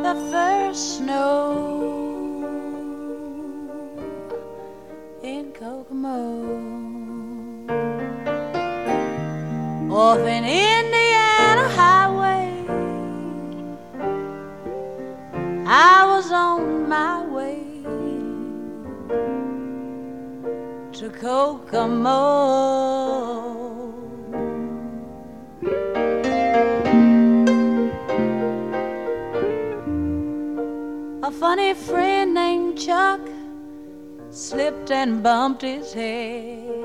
the first snow in Kokomo. Off an Indiana highway, I was on my way to Kokomo. A funny friend named Chuck slipped and bumped his head.